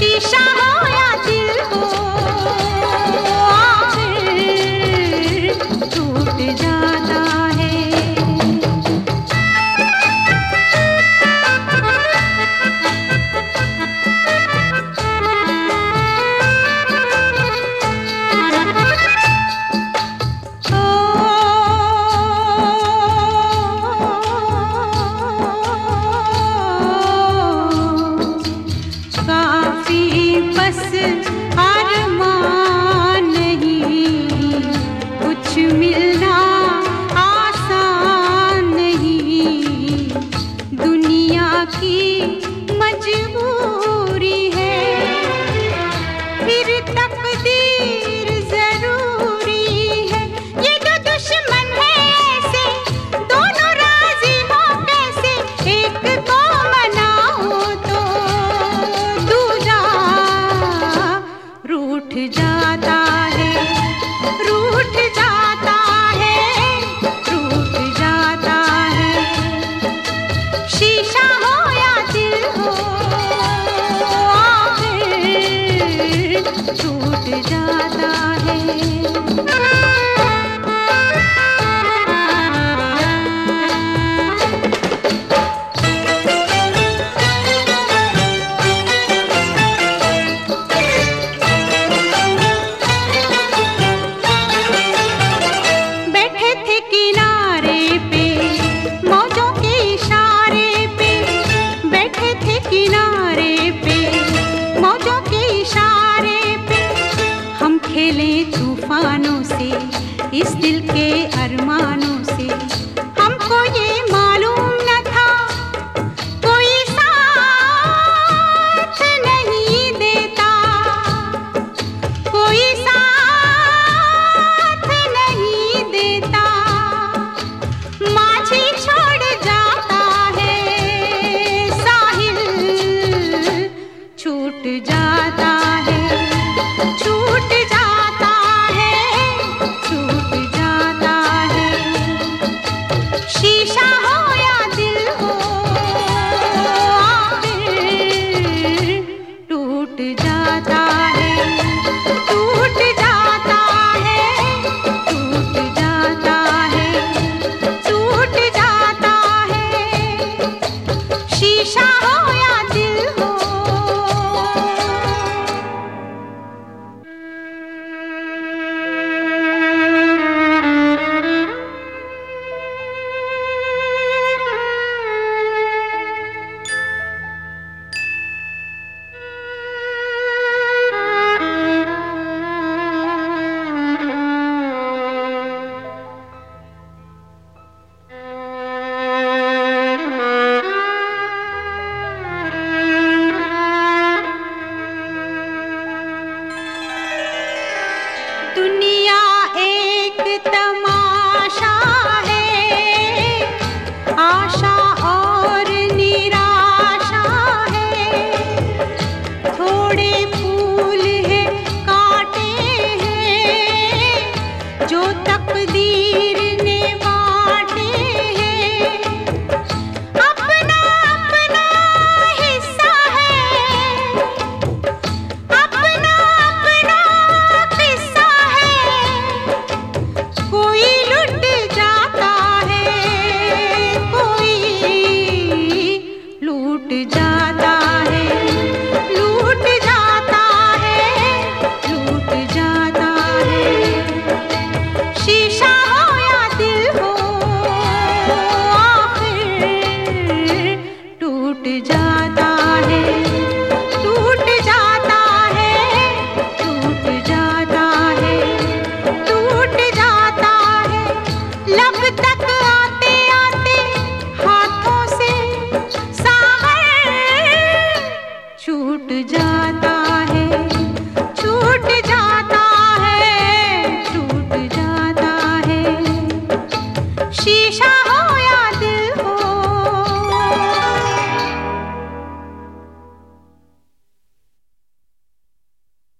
शीशा हो या दिल हो, आखिर टूट जाता है। बस अरमान नहीं, कुछ मिलना आसान नहीं, दुनिया की मजबूरी है, फिर तकदीर जरूरी है। ये दो दुश्मन है ऐसे, दोनों राजी हो कैसे, एक को मनाओ तो दूजा रूठ जाता है, रूठ जाता है, रूठ जाता है। शीशा हो या दिल हो, आखिर टूट जाता है। खेलें तूफानों से, इस दिल के अरमानों से, हमको ये मालूम न था कोई साथ नहीं देता, कोई साथ नहीं देता। माझी छोड़ जाता है, साहिल छूट जा